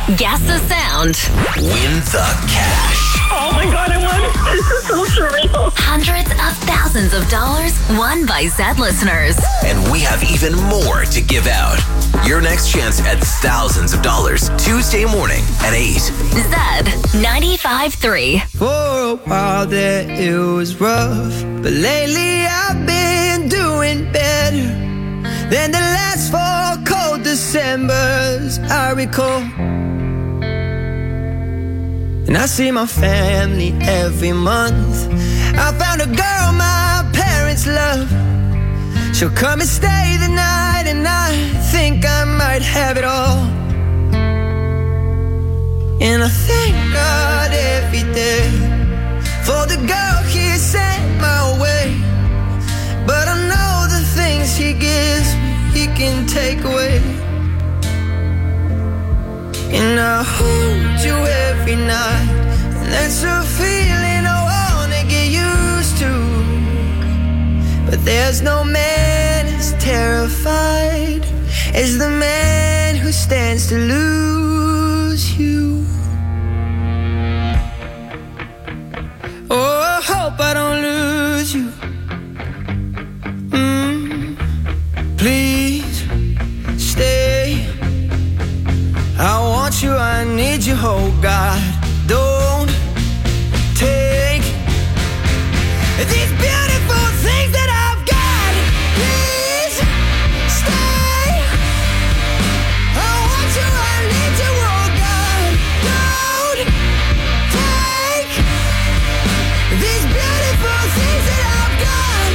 Guess the sound. Win the cash. Oh my God, I won. This is so surreal. Hundreds of thousands of dollars won by Zed listeners. And we have even more to give out. Your next chance at thousands of dollars. Tuesday morning at 8. Zed 95.3. For a while there it was rough, but lately I've been doing better than the last 4 cold Decembers I recall. And I see my family every month. I found a girl my parents love. She'll come and stay the night, and I think I might have it all. And I thank God every day for the girl He sent my way. But I know the things He gives me, He can take away. And I hold you every night, and that's a feeling I wanna get used to. But there's no man as terrified as the man who stands to lose you. Oh, I hope I don't lose you. Please stay. I want you, I need you, oh God. Don't take these beautiful things that I've got. Please stay. I want you, I need you, oh God. Don't take these beautiful things that I've got.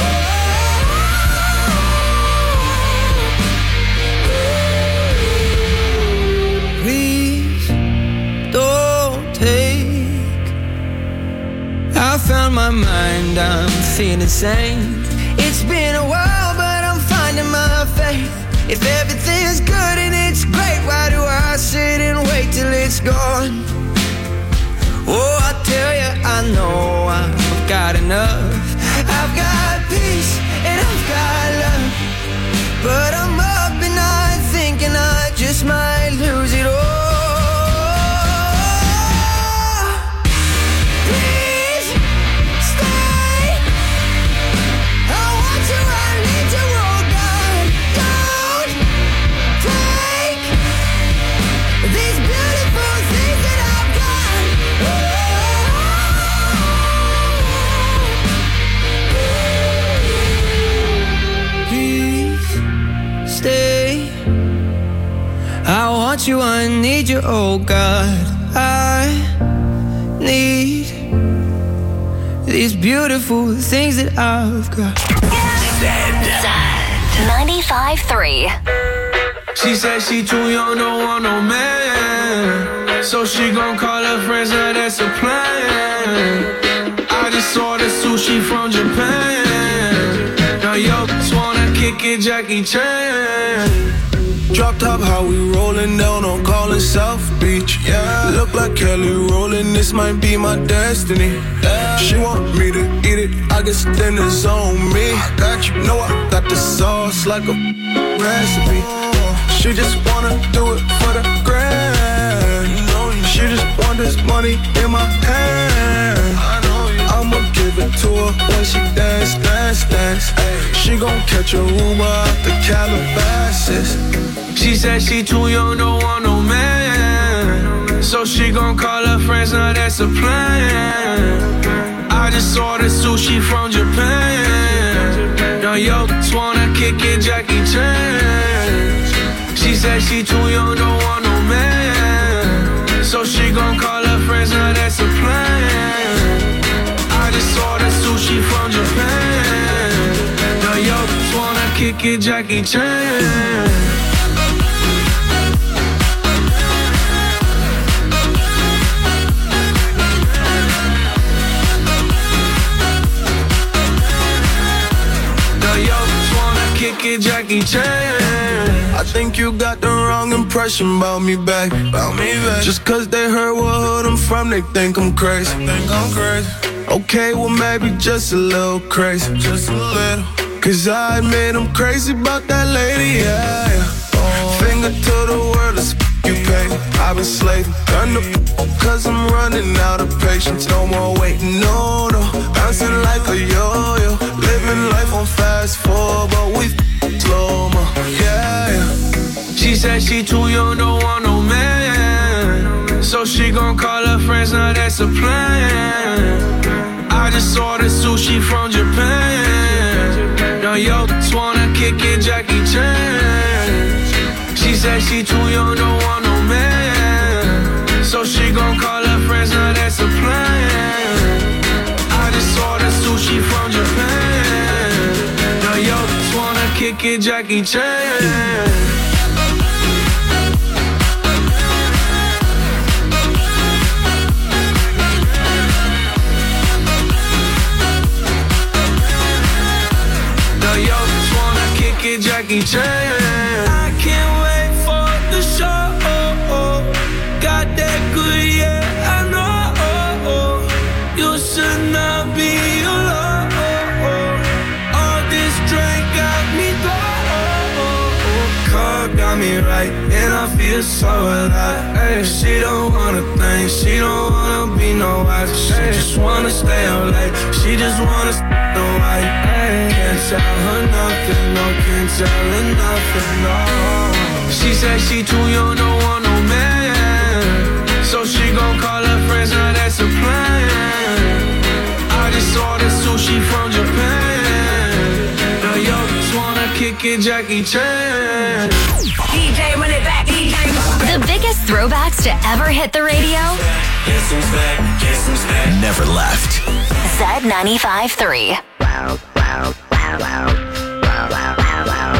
Please don't take. I found my mind, I'm feeling sane. It's been a while, but I'm finding my faith. If everything's good and it's great, why do I sit and wait till it's gone? Oh, I tell you, I know I've got enough. I've got peace and I've got love, but I'm up and I'm thinking I just might lose it all. Please stay. I want you, I need you, oh God. Don't take these beautiful things that I've got. Please stay. I want you, I need you, oh God. I need these beautiful things that I've got. Zed 95.3. She said she too young, don't want no man, so she gon' call her friends, now that's a plan. I just ordered sushi from Japan. Now yo, just wanna kick it, Jackie Chan. Drop top, how we rollin' down on Collin South Beach. Yeah, look like Kelly rollin', this might be my destiny. She want me to eat it, I guess then it's on me. I got you, know I got the sauce like a recipe. She just wanna do it for the grand. She just want this money in my hand. I'ma give it to her when she dance, dance, dance. She gon' catch a Uber out the Calabasas. She said she too young, don't want no man, so she gon' call her friends, now that's a plan. I just ordered sushi from Japan. Now yo, just wanna kick it, Jackie Chan. She said she too young, don't want no man, so she gon' call her friends, now that's a plan. I just ordered sushi from Japan. Now yo, just wanna kick it, Jackie Chan. Kick it, Jackie Chan. I think you got the wrong impression about me, back. Just cause they heard what hood I'm from, they think I'm crazy. Okay, well maybe just a little crazy. Just a little. Cause I admit I'm crazy about that lady, yeah. Finger to the world, let's you pay. I've been slaving, done the cause I'm running out of patience. No more waiting, no, no. Bouncing like a yo-yo. Living life on fast forward, but we slow-mo, yeah, yeah. She said she too young, don't want no man. So she gon' call her friends, now that's a plan. I just ordered sushi from Japan. Now yo, just wanna kick it, Jackie Chan. She said she too young, don't want no man. So she gon' call her friends, now that's a plan. I just ordered sushi from Japan. Now yo, just wanna kick it, Jackie Chan. Jackie Chan. I can't wait for the show. Got that good, yeah, I know. You should not be alone. All this drink got me low. Car got me right, and I feel so alive. She don't wanna think, she don't wanna be no wife. She just wanna stay up late, she just wanna stay no wife. Can't tell her nothing, no, can't tell her nothing, no. She said she too young, don't want no man. So she gon' call her friends, now that's a plan. I just ordered sushi from Japan. Now yo, just wanna kick it, Jackie Chan. DJ, run it back, DJ. The biggest throwbacks to ever hit the radio. Guess who's back? Guess who's back? Never left. Z95.3. Wow, wow, wow, wow. Wow, wow, wow, wow.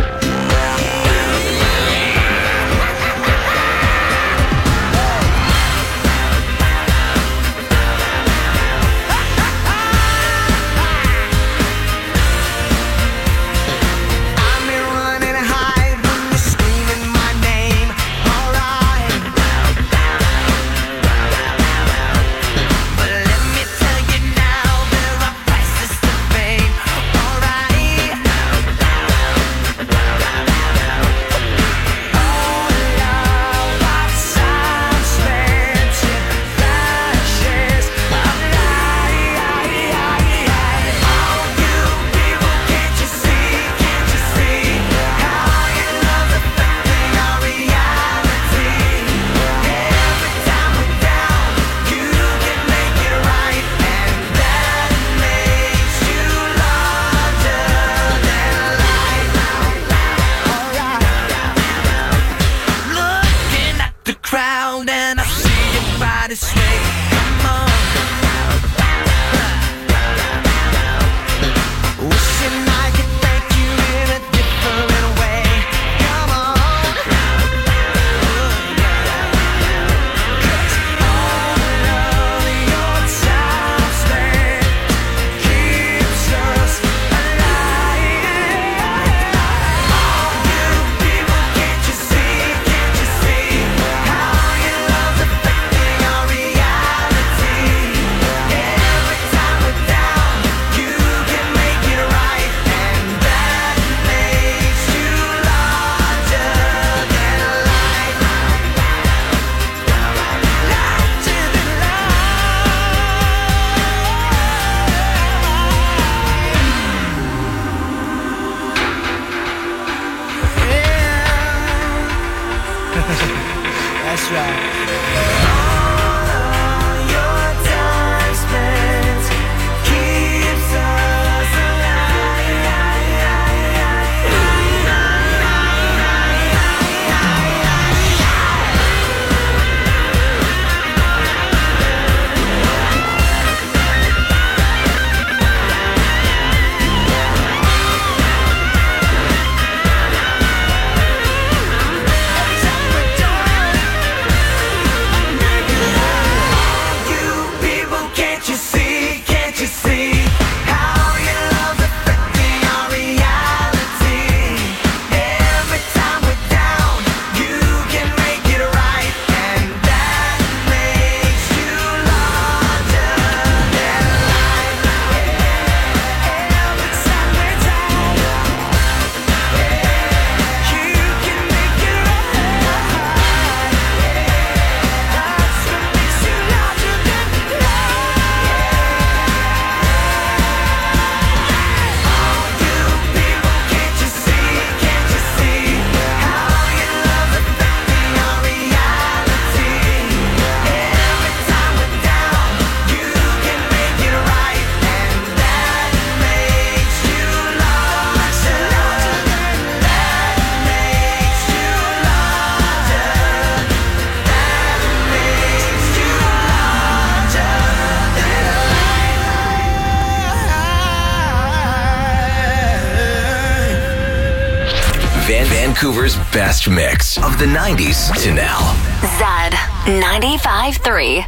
Vancouver's best mix of the 90s to now. Zed 95.3.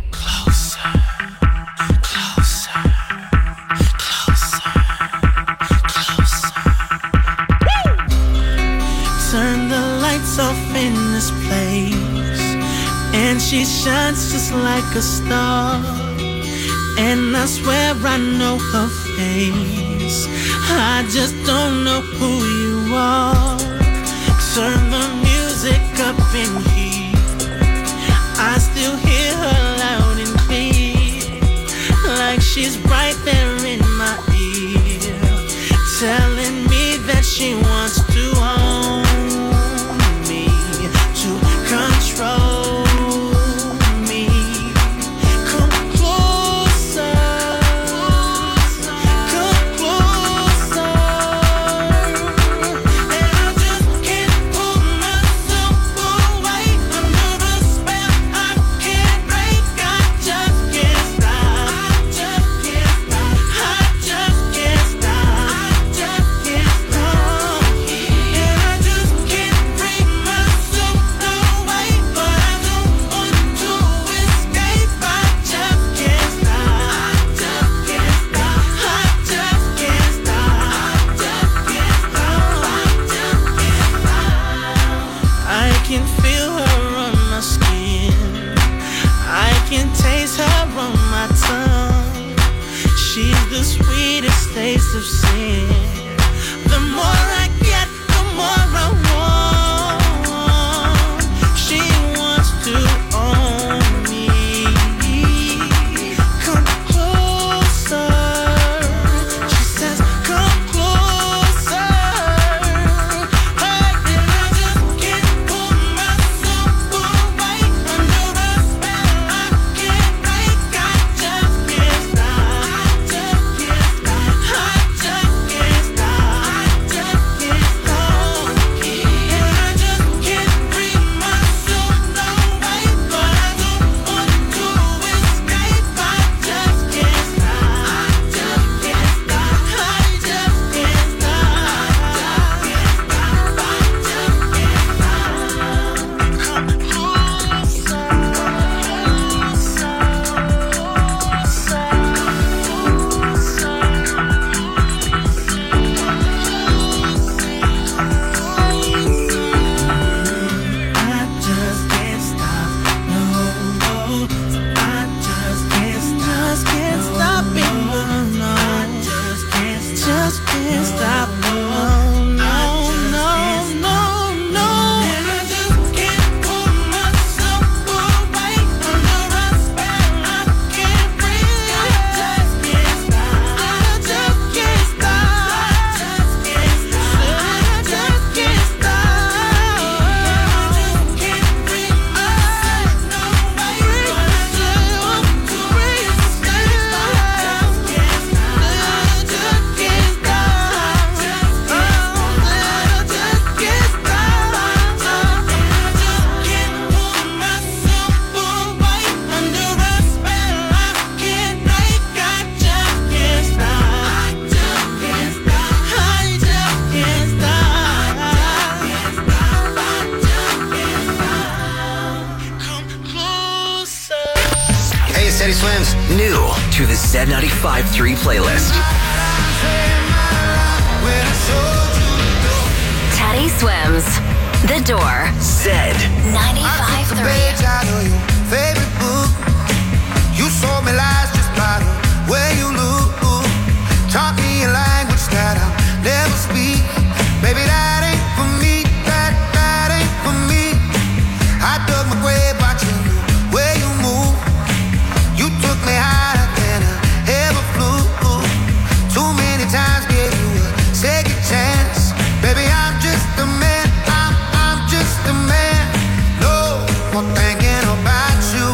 Turn the lights off in this place, and she shines just like a star. And I swear I know her face, I just don't know who you are. Turn the music up in here, I still hear her loud and clear, like she's right there in my ear, telling me that she wants to own me, to control me. Come closer, come closer. And I just can't pull myself away under a spell I can't break. I just can't stop. I just can't stop. I just can't stop. I just can't stop. And I just can't bring myself away, but I don't want to escape. I just can't stop. I just can't stop. I just can't stop. I just can't stop. I just can't stop. I can feel her on my skin, I can taste her on my tongue. She's the sweetest taste of sin. The more I get, the more I want. She wants to own me. Come closer. She says, come closer. Hey, and I just can't pull myself away under a spell I can't break. I just can't stop. I just can't stop. I just can't stop. I just can't stop. And I just can't bring myself away, but I don't want to escape. I just can't stop. I just can't stop. I just can't stop. I just can't stop. Come I just can't stop, no. I just can't stop it, no. I just can't stop, no, no, no, no, no. And I just can't pull myself away under a spell I can't breathe. I just can't stop. I just can't stop. I just can't stop. I just can't stop. I just can't bring myself away, but I just want to escape. I just can't stop. I just can't stop. I just can't stop. I just can't pull myself away under a spell I can't break. I just can't stop. I just can't stop. I just can't stop. I just can't stop. Come closer. Hey, it's Teddy Swims. New to the Z95.3 playlist. Teddy Swims. The Door. Zed. 95.3. Page out of your favorite book. You sold me lies just by the way you look. Taught me a language that I'll never speak. Baby, that ain't for me. That ain't for me. I dug my grave watching the way you move. You took me higher than I ever flew. Too many times gave you a second chance. Baby, I'm just a man. I'm just a man. No more thinking about you.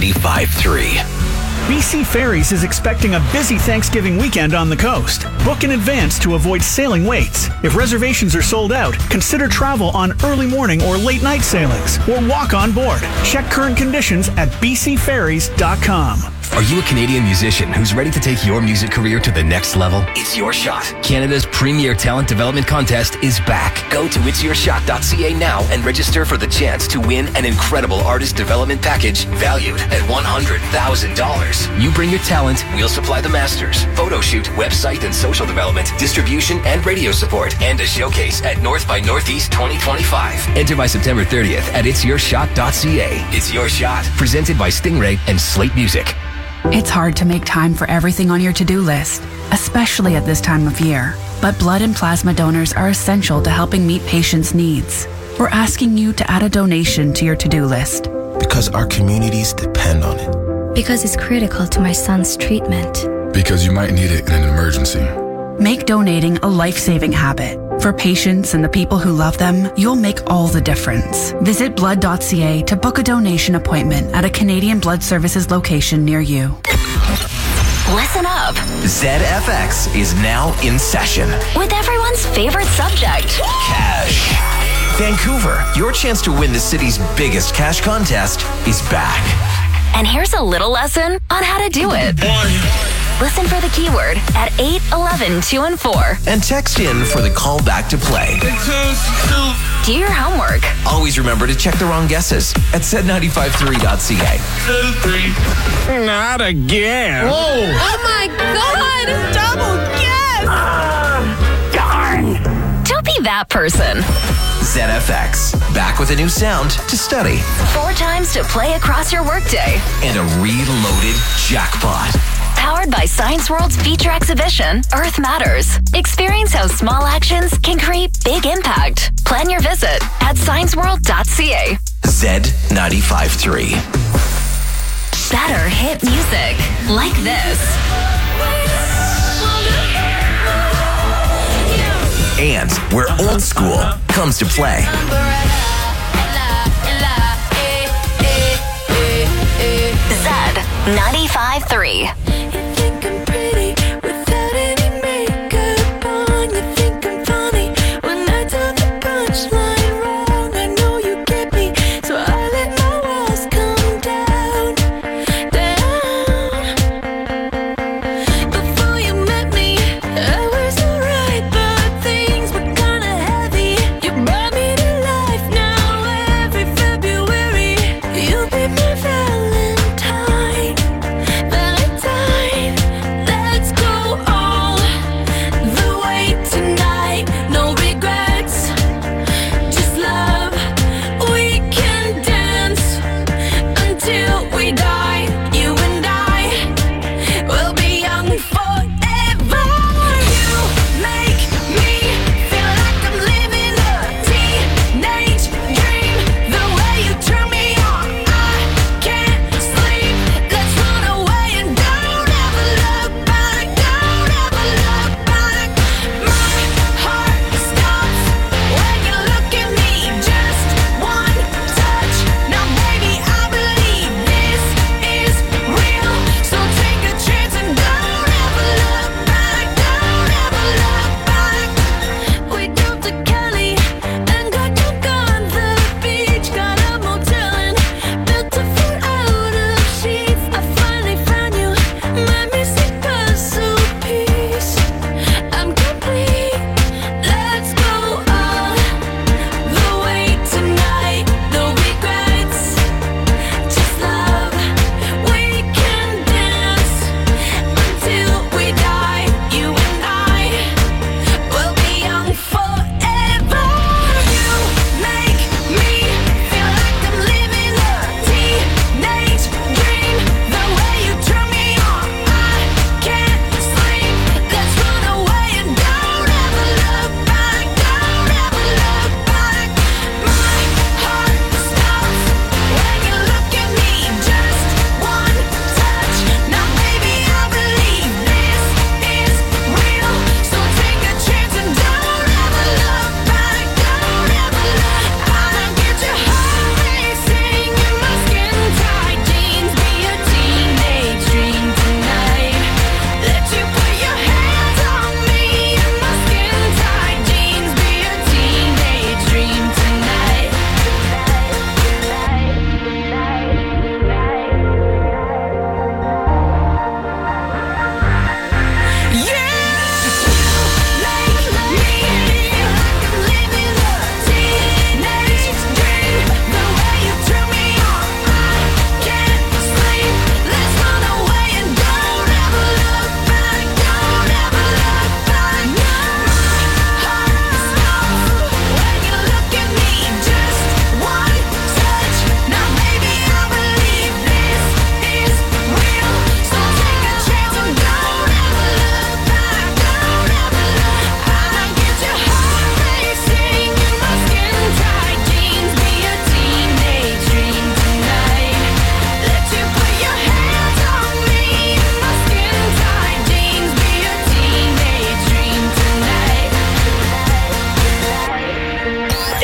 95.3. BC Ferries is expecting a busy Thanksgiving weekend on the coast. Book in advance to avoid sailing waits. If reservations are sold out, consider travel on early morning or late night sailings or walk on board. Check current conditions at bcferries.com. Are you a Canadian musician who's ready to take your music career to the next level? It's Your Shot. Canada's premier talent development contest is back. Go to itsyourshot.ca now and register for the chance to win an incredible artist development package valued at $100,000. You bring your talent, we'll supply the masters, photo shoot, website and social development, distribution and radio support, and a showcase at North by Northeast 2025. Enter by September 30th at itsyourshot.ca. It's Your Shot, presented by Stingray and Slate Music. It's hard to make time for everything on your to-do list, especially at this time of year. But blood and plasma donors are essential to helping meet patients' needs. We're asking you to add a donation to your to-do list. Because our communities depend on it. Because it's critical to my son's treatment. Because you might need it in an emergency. Make donating a life-saving habit. For patients and the people who love them, you'll make all the difference. Visit blood.ca to book a donation appointment at a Canadian Blood Services location near you. Listen up. ZFX is now in session. With everyone's favorite subject, Cash. Vancouver, your chance to win the city's biggest cash contest is back. And here's a little lesson on how to do it. Listen for the keyword at 8, 11, 2, and 4. And text in for the call back to play. Do your homework. Always remember to check the wrong guesses at set953.ca. Not again. Whoa. Oh my God! Double guess! Darn. Don't be that person. ZFX, back with a new sound to study. 4 times to play across your workday. And a reloaded jackpot. Powered by Science World's feature exhibition, Earth Matters. Experience how small actions can create big impact. Plan your visit at scienceworld.ca. Z95.3. Better hit music like this. And where old school comes to play. Z95.3. Valentine.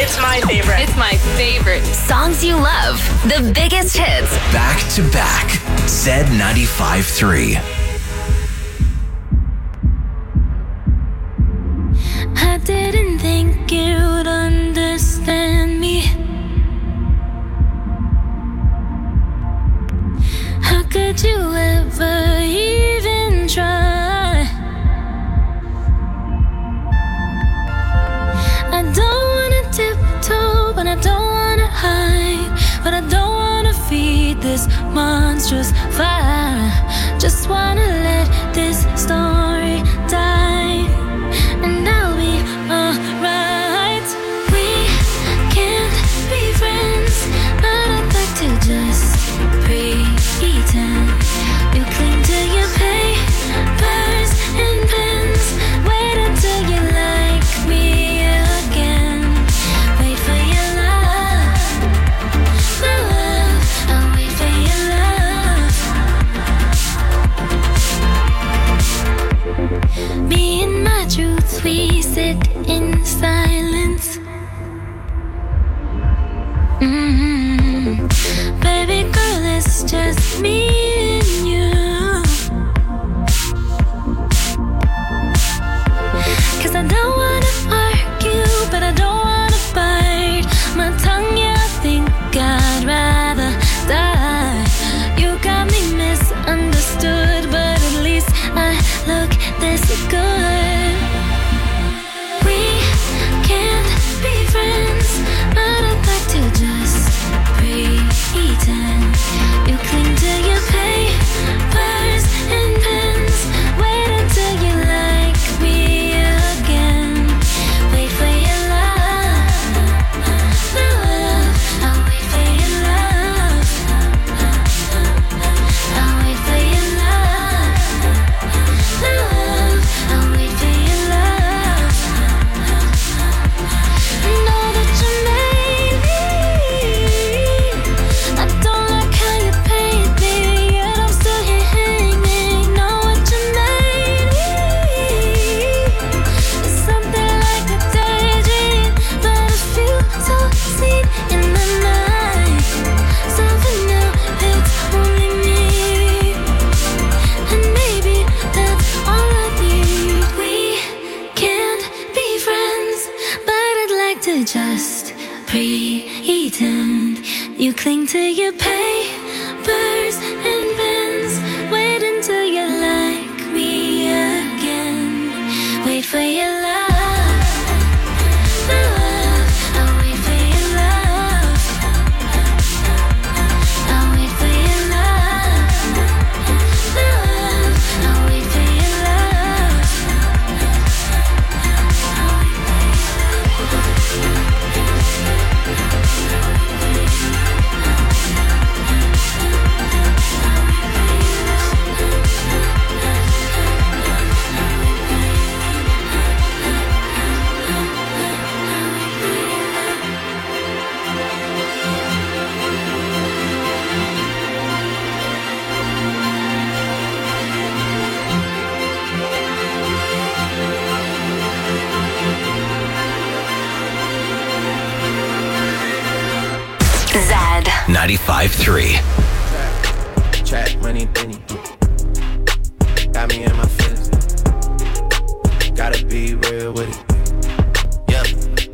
It's my favorite. It's my favorite. Songs you love. The biggest hits. Back to back. Zed 95.3. I didn't think you'd understand me. How could you ever even try? I don't wanna tiptoe, but I don't wanna hide. But I don't wanna feed this monstrous fire. Just wanna let this story die, and I'll be alright. We can't be friends, but I'd like to just pretend. You cling to your papers and pens. Wait until you like me again. Wait for your love, my love. I'll wait for your love. Me and my truth, we sit in silence. Baby girl, it's just me and you. 'Cause I don't wanna argue, but I don't wanna bite my tongue. Yeah, I think I'd rather die. You got me misunderstood, but at least I look this good. We can't be friends, but I'd like to just pretend. You cling to your papers and pens. Wait until you like me again. Wait for your love, my love. I'll wait for your love. I'll wait for your love, my love. I'll wait for your love. Know that you made me. I don't like how you paint me, yet I'm still here hanging. Know what you made me. It's something like a daydream, but I feel so seen in the night. Something new, it's only me, and maybe that's all I need. We can't be friends, but I'd like to just pretend. You cling to your papers and pens. Wait until you like me again. Wait for your love, my love. I'll wait for your love. I'll wait for your love, my love. I'll wait for your love. Zed 95.3. Trap money, penny. Got me in my feelings. Gotta be real with it. Yeah.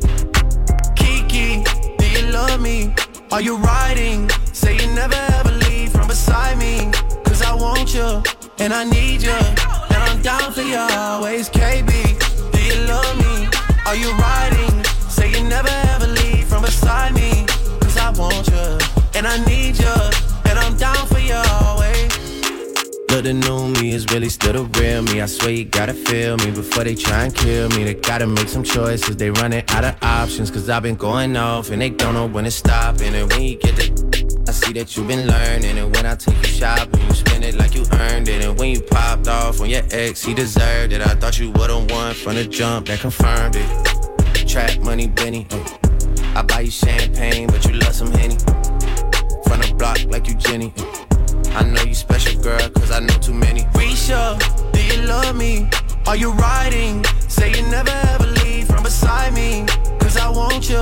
Kiki, do you love me? Are you riding? Say you never ever leave from beside me. 'Cause I want you and I need you, and I'm down for you always. KB, do you love me? Are you riding? Say you never ever leave from beside me. 'Cause I want you and I need you, and I'm down for you always. Look, the new me is really still the real me. I swear you gotta feel me before they try and kill me. They gotta make some choices, they running out of options. 'Cause I've been going off and they don't know when to stop. And when you get the I see that you've been learning. And when I take you shopping, you spend it like you earned it. And when you popped off on your ex, he deserved it. I thought you would've won from the jump, that confirmed it. Trap money, Benny. I buy you champagne, but you love some Henny. From the block like you Jenny. I know you special, girl, 'cause I know too many. Risha, do you love me? Are you riding? Say you never ever leave from beside me. 'Cause I want you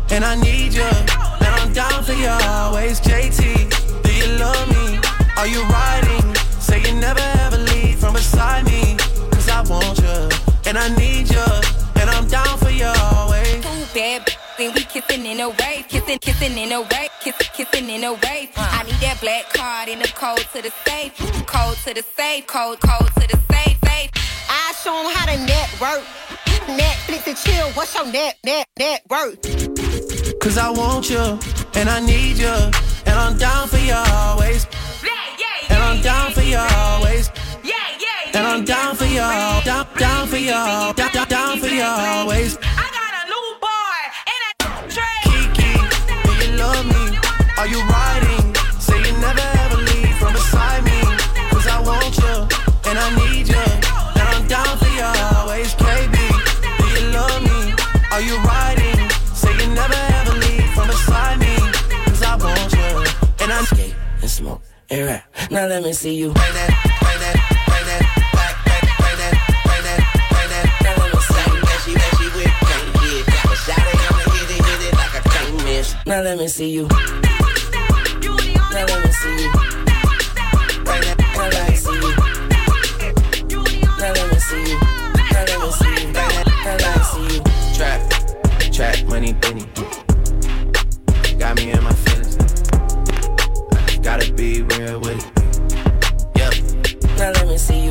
and I need you, and I'm down for you always. JT, do you love me? Are you riding? Say you never ever leave from beside me, cause I want you, and I need you, and I'm down for you always. Too bad, then we kissing in a wave, kissing in a wave, kissing in a wave. I need that black card in the code to the safe, code to the safe, code to the safe, safe. I show 'em how to network. Netflix and chill, what's your net worth? Cause I want you, and I need you, and I'm down for you always. And I'm down for you always. And I'm down for you, down for you, down for you always. I got a new boy and a trade. Kiki, do you love me? Are you riding? Say you never ever leave from beside me, cause I want you, and I need you, and I'm down for you always. KB, do you love me? Are you riding? Say you never ever leave from beside me, cause I want you, and I skate and smoke and rap. Now let me see you. Bring that, bring that, bring that, back, bring that, bring that, bring that. Now let me see you. That she with can't get. But shot it on the hit it like I can't miss. Now let me see you. Now let me see you. Bring that, now let me see you. Now let me see you. Now let me see you. Bring that, now let me see you. Trap, money, penny. Got me in my feelings. Gotta be real with it. Yep. Now let me see you.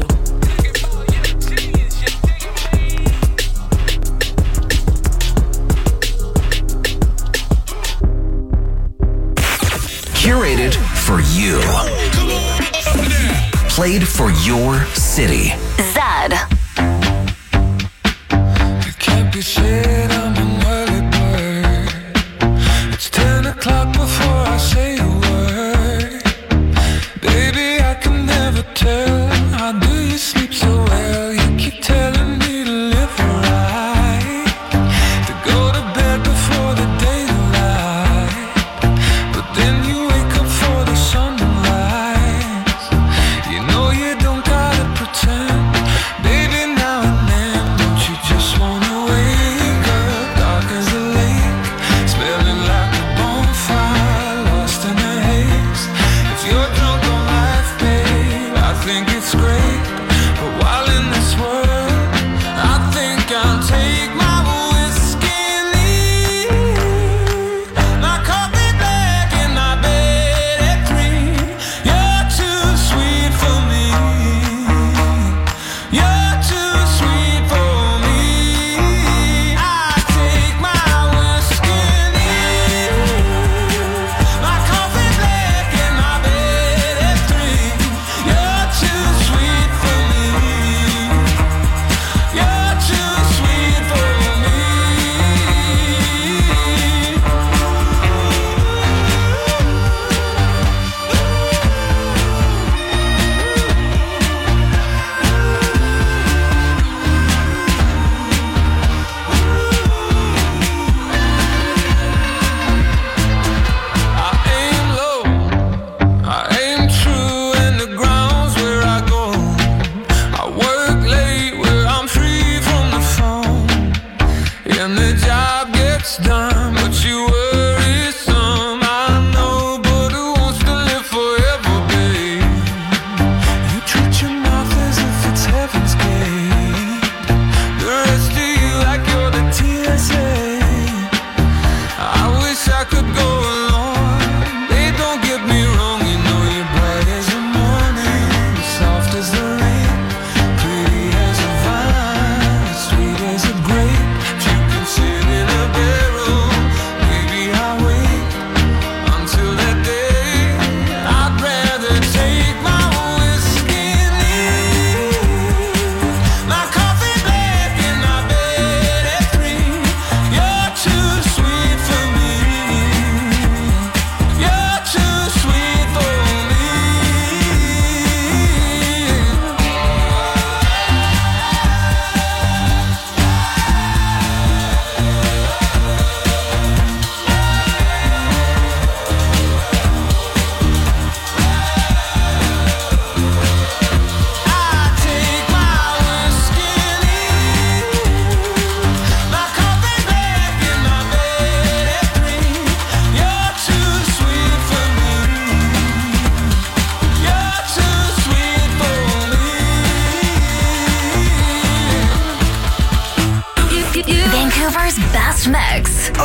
Curated for you. Played for your city. Zed. It can't be said I'm an early bird. It's 10 o'clock before I say a word. Baby, I can never tell. How do you sleep so well? You keep telling me to live right, to go to bed before the daylight. But then you wake up for the sunrise. You know you don't gotta pretend. Baby, now and then, don't you just wanna wake up dark as a lake, smelling like a bonfire, lost in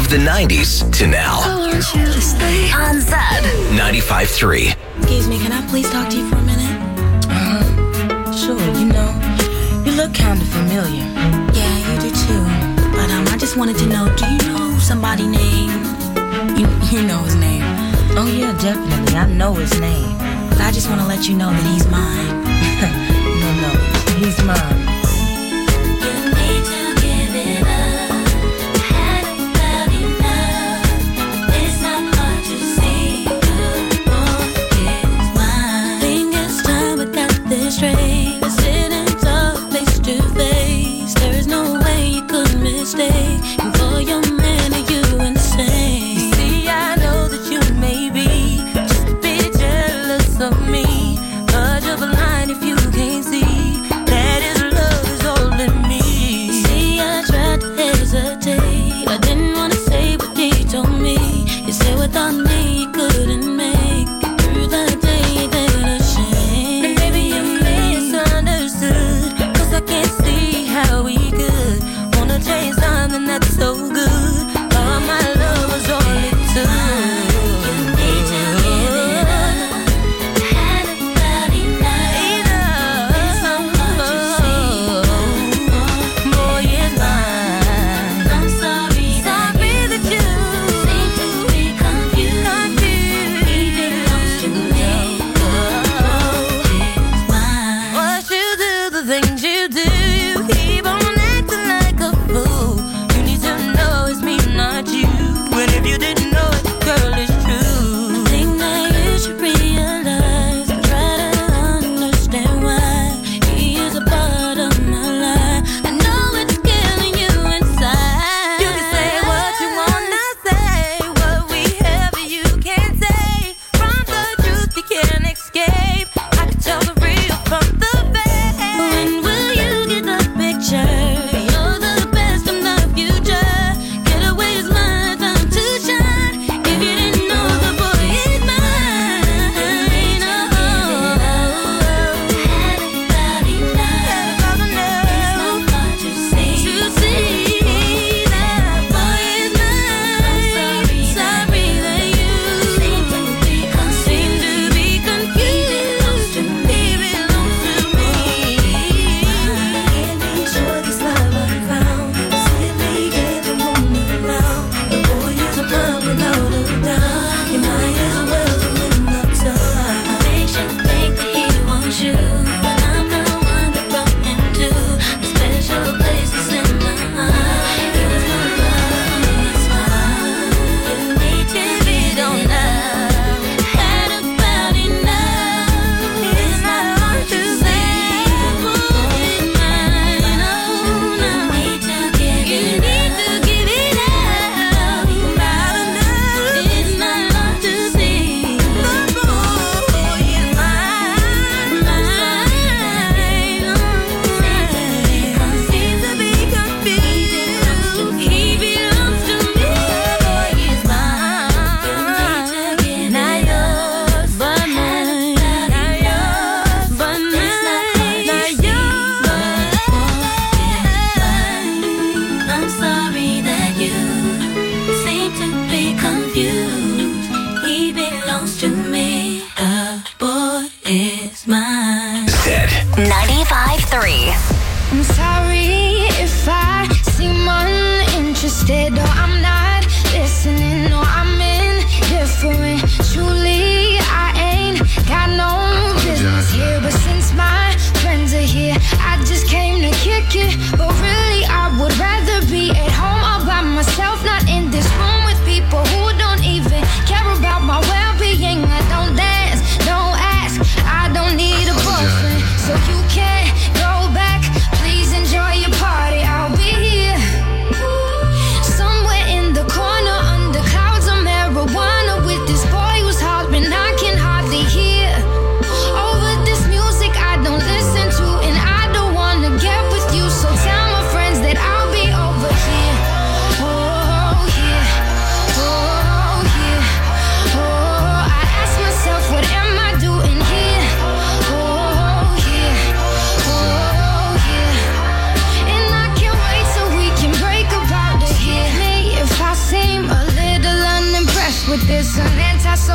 of the 90s to now. On Zed. 95.3. Excuse me, can I please talk to you for a minute? Sure, you look kind of familiar. Yeah, you do too. But I just wanted to know, do you know somebody named... You know his name. Oh yeah, definitely, I know his name. But I just want to let you know that he's mine. No, he's mine. And for your man, are you insane? You see, I know that you may be just a bit jealous of me, but you're blind if you can't see that his love is all in me. You see, I tried to hesitate. I didn't want to say what he told me. He said without me, you couldn't make it through the day. That a shame. And maybe you misunderstood, 'cause I can't see how we could wanna change something that's so good. All my love was all it took. You need to give it up. I had about enough. It's not what you see. Boy, it's mine. I'm sorry that you seem to be confused. He belongs to me. It's mine. What you do, the things you do, you keep on acting like a fool. You need to know it's me, not you. And if you didn't know it, girl, it's true. I think that you should realize and try to understand why he is a part of my life. I know it's killing you inside. You can say what you wanna say, what we have you can't say. From the truth you can't escape. I can tell the real from the fake. When will you get the picture? You're the best of the future. Get away is my time to shine.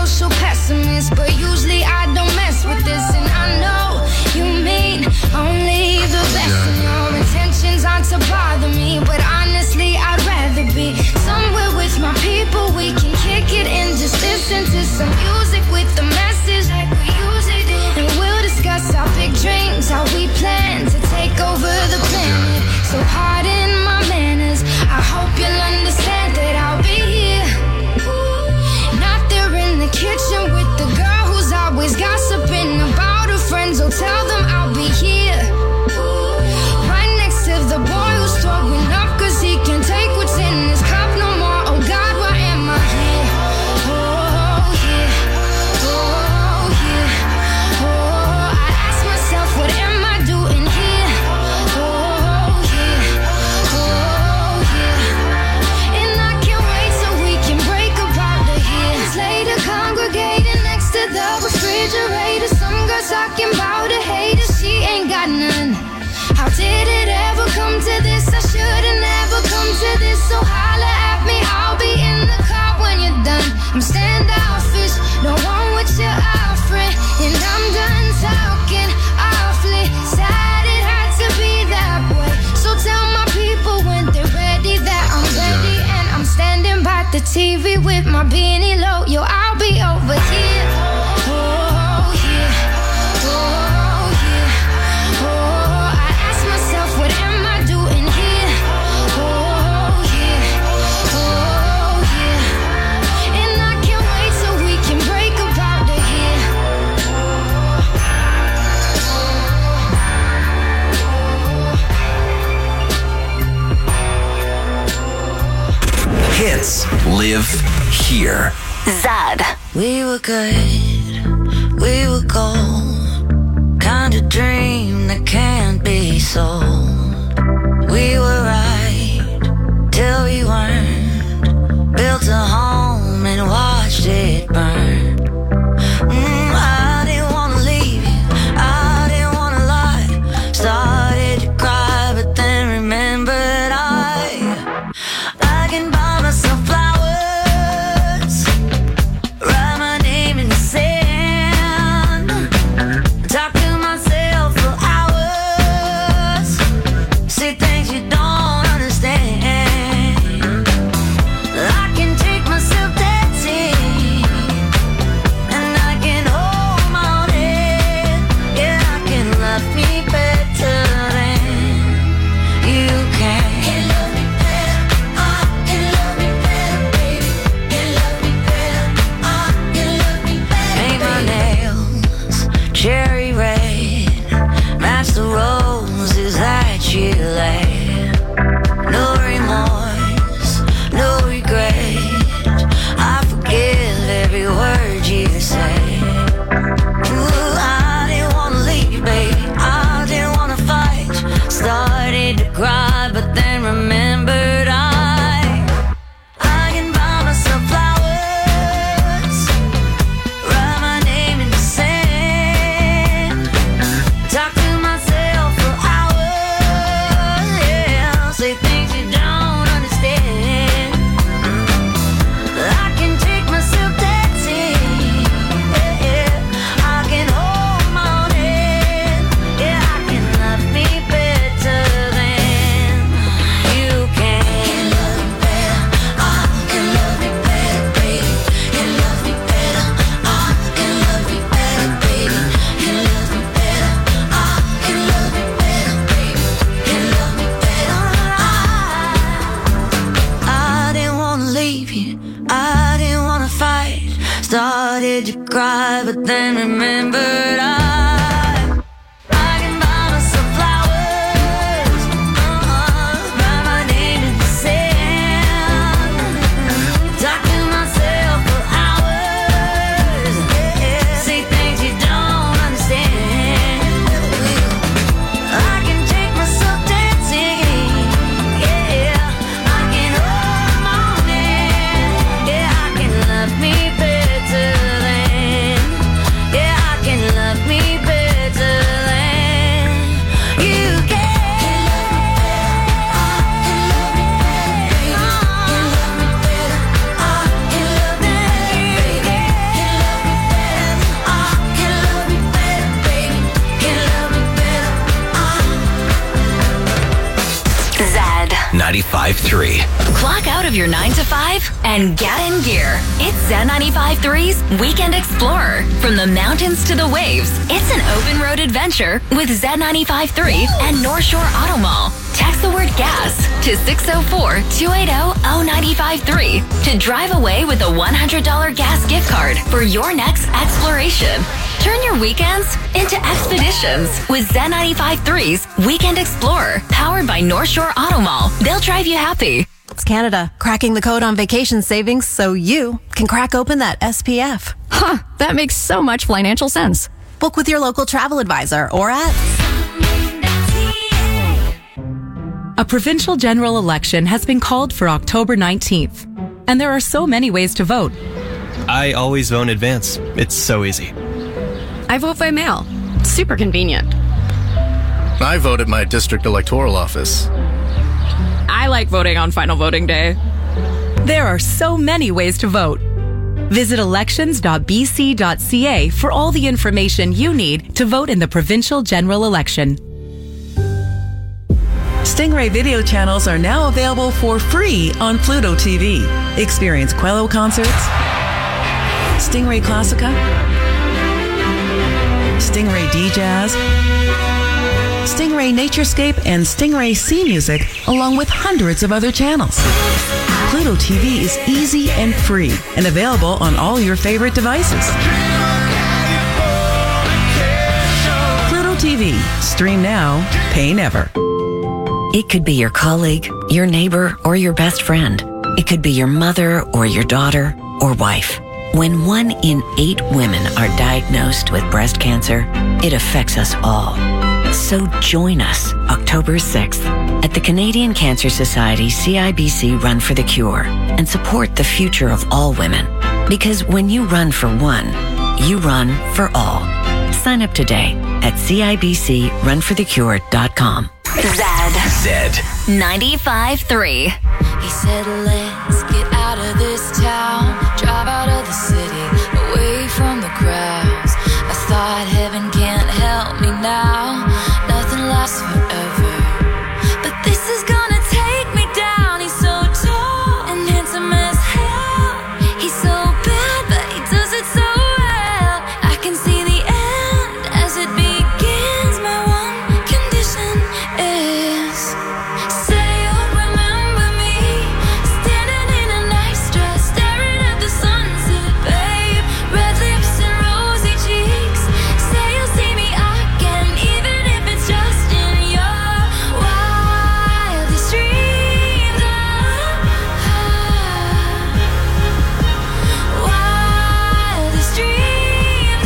social pessimist, but usually I don't mess with this. And I know you mean only the best, and your intentions aren't to bother me. But honestly, I'd rather be somewhere with my people. We can kick it and just listen to some music with the message like we usually do. And we'll discuss our big dreams, how we plan to take over the planet. So pardon my manners, I hope you'll understand that I'll be here. Not there in the kitchen with the girl who's always gossiping about her friends. Oh, tell them I'll be here. Right next to the boy who's throwing up cause he can't take what's in his cup no more. Oh God, why am I here? Oh yeah, oh yeah, oh, I ask myself, what am I doing here? Oh yeah, oh yeah, and I can't wait till we can break apart the years later, congregating next to the refrigerator. Some girl talking about a hater, she ain't got none. How did it ever come to this? I should've never come to this. So holla at me, I'll be in the car when you're done. I'm standoffish, don't want what you're offering, and I'm done talking awfully. Sad it had to be that way. So tell my people when they're ready that I'm ready, and I'm standing by the TV with my beanie low. Yo, I'll be over here. Oh yeah, oh yeah, oh, I ask myself, what am I doing here? Oh yeah, oh yeah, and I can't wait till we can break apart the year. Hits live here. Zad. We were good, we were gold, kind of dream that can't be sold. We were right till we weren't, built a home and watched it burn. I didn't wanna leave you, I didn't wanna lie. Started to cry, but then remembered I can buy myself flowers, write my name in the sand, talk to myself for hours, say things you don't understand. I can take myself dancing, and I can hold my own head. Yeah, I can love me better than you can. Can love me better, I can love me better, baby. Can love me better, I can love me better. Paint my nails cherry red, match the roses that you laid. No remorse, no regret, I forgive every word you say. Ooh, I didn't wanna leave, baby, I didn't wanna fight. Started to cry, but then remembered I can buy myself flowers, write my name in the sand, talk to myself for hours, yeah, say things you don't understand. I can take myself dancing, yeah, I can hold my own head, yeah, I can love me better than you can. Can love me better, I can love me better, baby. Can love me better, I can love me better, baby. Can love me better, I can love me better, baby. Can love me better, I didn't wanna leave you, I didn't wanna fight. Started to cry, but then remembered I can buy myself flowers, write my name in the sand, talk to myself for hours, yeah, say things you don't understand. I can take myself dancing, yeah, I can hold my own hand, yeah, I can love me better than, yeah, I can love me Z95.3. Clock out of your 9 to 5 and get in gear. It's Z95.3's Weekend Explorer. From the mountains to the waves, it's an open road adventure with Z95.3 and North Shore Auto Mall. Text the word gas to 604-280-0953 to drive away with a $100 gas gift card for your next exploration. Turn your weekends into expeditions with Z95.3's Weekend Explorer, powered by North Shore Auto Mall. They'll drive you happy. It's Canada, cracking the code on vacation savings so you can crack open that SPF. Huh, that makes so much financial sense. Book with your local travel advisor or at... A provincial general election has been called for October 19th, and there are so many ways to vote. I always vote in advance. It's so easy. I vote by mail. Super convenient. I vote at my district electoral office. I like voting on final voting day. There are so many ways to vote. Visit elections.bc.ca for all the information you need to vote in the provincial general election. Stingray video channels are now available for free on Pluto TV. Experience Quello concerts, Stingray Classica, Stingray D-Jazz, Stingray Naturescape, and Stingray Sea Music, along with hundreds of other channels. Pluto TV is easy and free and available on all your favorite devices. Pluto TV. Stream now, pay never. It could be your colleague, your neighbor, or your best friend. It could be your mother or your daughter or wife. When 1 in 8 women are diagnosed with breast cancer, it affects us all. So join us October 6th at the Canadian Cancer Society CIBC Run for the Cure and support the future of all women. Because when you run for one, you run for all. Sign up today at CIBCRunforthecure.com. Z 95.3. He said, let's get out of this town, drive out of the city, away from the crowds. I thought heaven can't help me now, nothing lasts forever. But this is gonna take me down. He's so tall and handsome as hell. He's so bad, but he does it so well. I can see the end as it begins. My one condition is, say you'll remember me, standing in a nice dress, staring at the sunset, babe. Red lips and rosy cheeks. Say you'll see me again, even if it's just in your wildest dreams. Wildest dreams.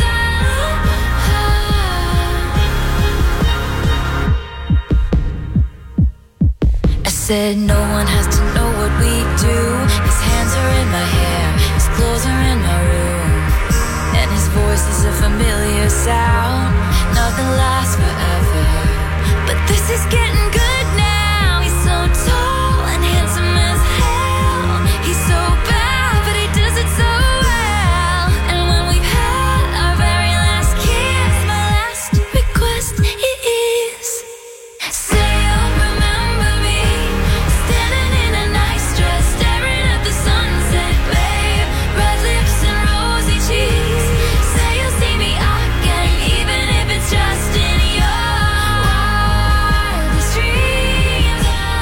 I said no one has to know what we do. His hands are in my hair, his clothes are in my room, and his voice is a familiar sound. Nothing lasts forever, but this is getting good now. He's so tall and handsome as hell. He's so bad, but he does it so well. And when we've had our very last kiss, my last request is, say you'll remember me, standing in a nice dress, staring at the sunset, babe. Red lips and rosy cheeks. Say you'll see me again, even if it's just in your wildest dreams.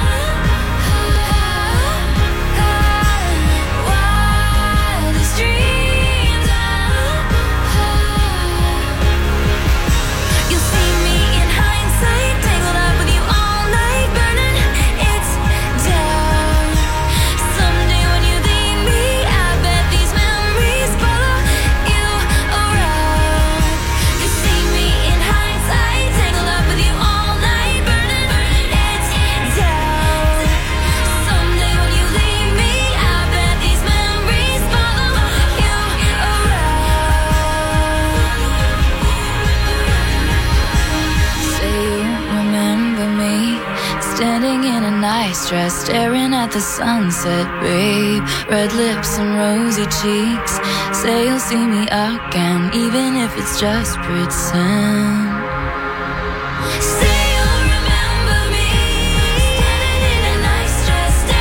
Wildest dreams. You'll see me in hindsight, tangled up with you all night, burning it down. Someday when you leave me, I bet these memories follow you around. You see me in hindsight, tangled up with you all night, burning it down. Someday when you leave me, I bet these memories follow you around. Say you remember me, standing in a nice dress, staring at the sunset, babe. Red lips and rosy cheeks. Say you'll see me again, even if it's just pretend. Say you'll remember me, standing in a nice dress,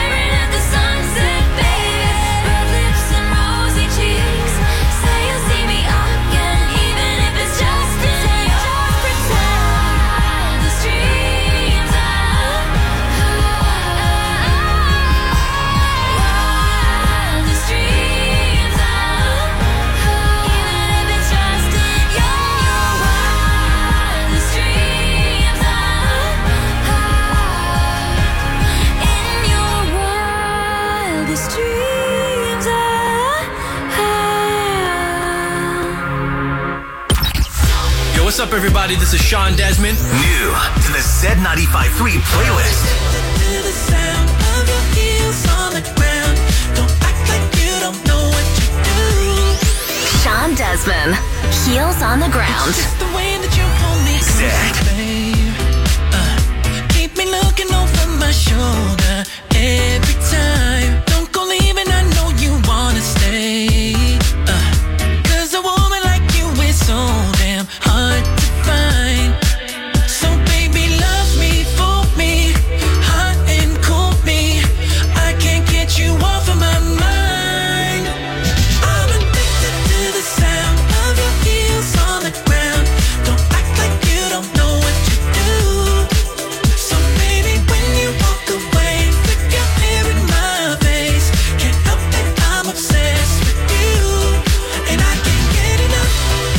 What's up, everybody? This is Sean Desmond. New to the Z95.3 playlist. To the sound of your heels on the ground. Don't act like you don't know what you do. Sean Desmond, Heels on the Ground. It's just the way that you hold me close, babe. Keep me looking over my shoulder every time. Don't go leaving, I know you wanna stay. 'Cause a woman like you is so damn hard to find. So baby, love me, fool me, hot and cool me. I can't get you off of my mind. I'm addicted to the sound of your heels on the ground. Don't act like you don't know what you do. So baby, when you walk away, flick your hair in my face. Can't help it, I'm obsessed with you, and I can't get enough.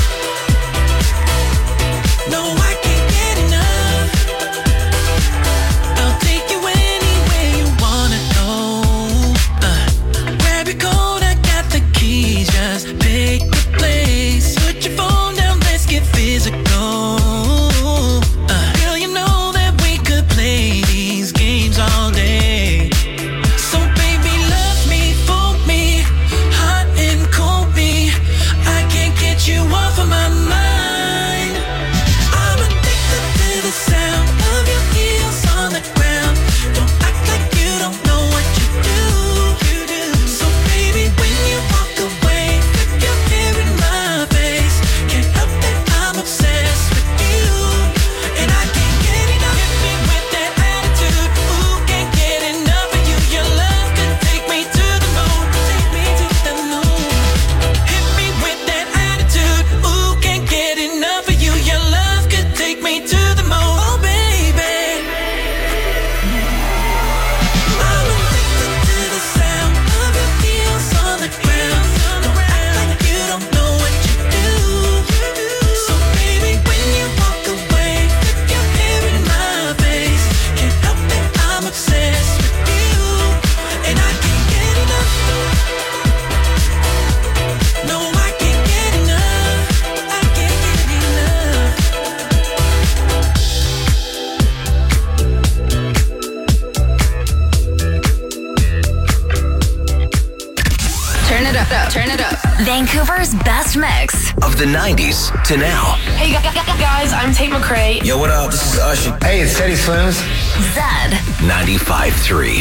No, I can't get enough. I'll take you anywhere you wanna go. Grab your coat, I got the keys. Just pick the place. Put your phone down, let's get physical. Girl, you know that we could play these games all day. So baby, love me, fool me, hot and cold me. I can't get you off of my mind. I'm addicted to the sound of your heels on the ground. Don't act like you don't know what you do. So baby, when you walk away, flip your hair in my face. Can't help it, I'm obsessed with you, and I can't get enough. Hit me with that attitude, ooh, can't get enough of you. Your love can take me to the moon, take me to the moon. Hit me with that attitude, ooh, can't get enough of you. Your love could take me to the moon, oh baby. I'm addicted to the sound of your heels on the ground. Don't act like you don't know what you do. So baby, when you walk away, flip your hair in my face. Can't help it, I'm obsessed with you, and I can't get enough. No, I can't get enough. I can't get enough. Turn it up, turn it up. Vancouver's best mix Of the 90s to now. Hey guys, I'm Tate McRae. Yo, what up? This is Usher. Hey, it's Teddy Swims. Zed 95.3.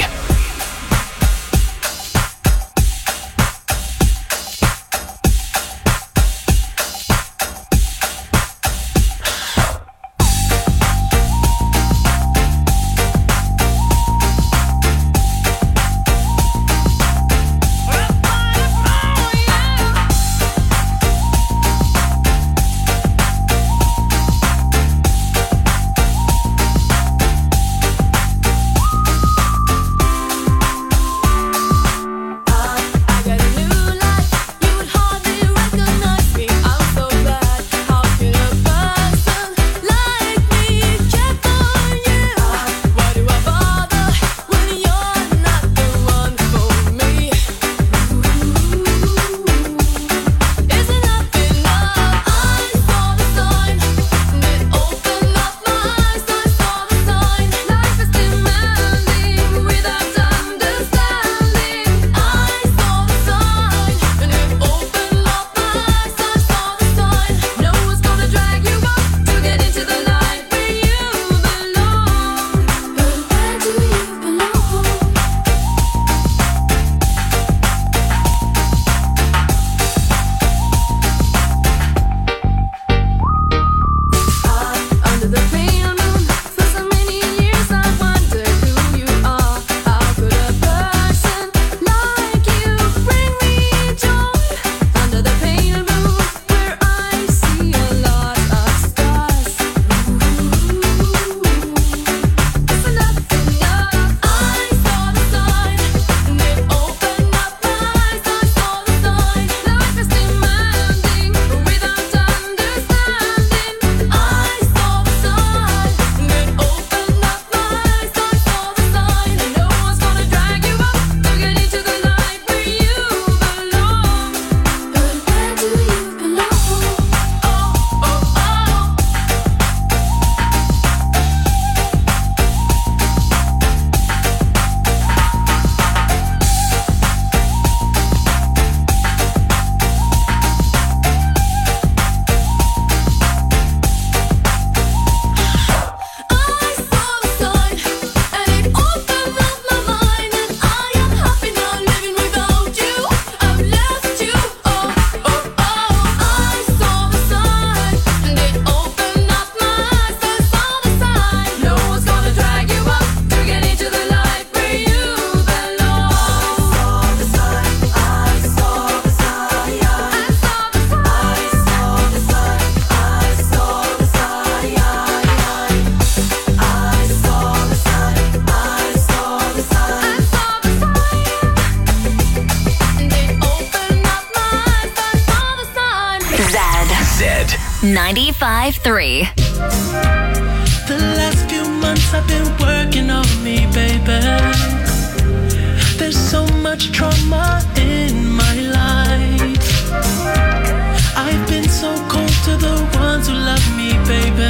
Zed. 95.3. The last few months I've been working on me, baby. There's so much trauma in my life. I've been so cold to the ones who love me, baby.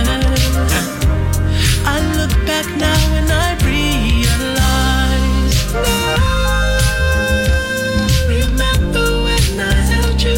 I look back now and I realize. Remember when I held you?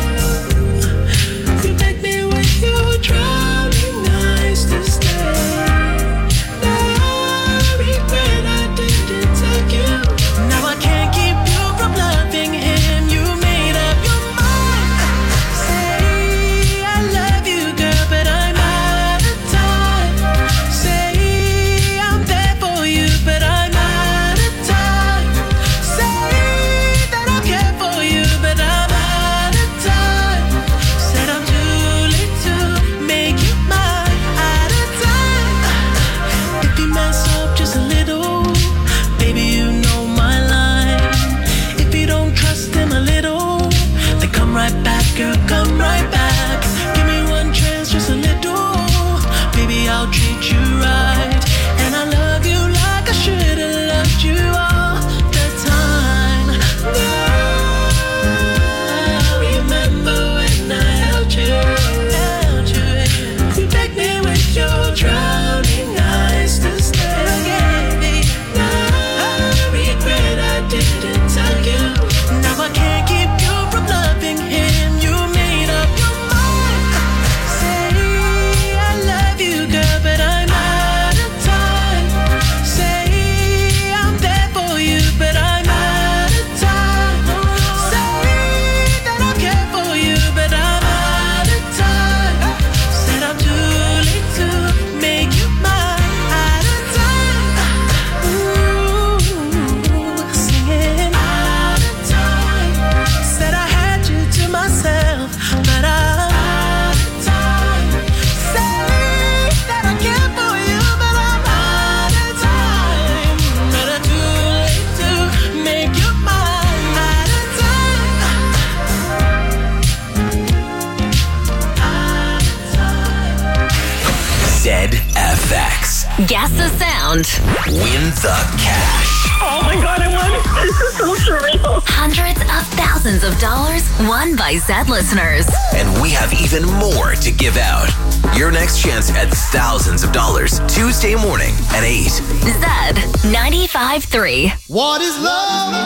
You make me with your drowning eyes to stay. No regret I didn't take you. Now I can't keep you from loving him. You made up your mind. Say I love you, girl, but I'm out of time. Say I'm there for you, but I'm out of time. Say that I care for you, but I'm out of time. Said I'm too late to make you mine. Out of time. If you mess up just a little, baby, you know my line. If you don't trust him a little, then come right back, girl, come right back. Give me one chance, just a little. Baby, I'll treat you right. And I love you like I should have loved you all the time. Now, remember when I held you? You begged me with your drowning eyes to stay. Now, regret I didn't tell you. Now I can't keep you from loving him. You made up your mind. Say I love you, girl, but I'm out of time. Say I'm there for you, but I'm out of time. Say that I care for you, but I'm out of time. Said I'm too late to make you mine. Out of time. Ooh, singing out of time. Said I had you to myself, but I'm out of time. Say that I care for you, but I'm out of time. But I'm too late to make you mine. Out of time. Out of time. ZFX. Guess the sound. Win the cash. Oh my God, I won. This is so surreal. Hundreds of thousands of dollars won by Zed listeners. And we have even more to give out. Your next chance at thousands of dollars. Tuesday morning at 8. Zed 95.3. What is love?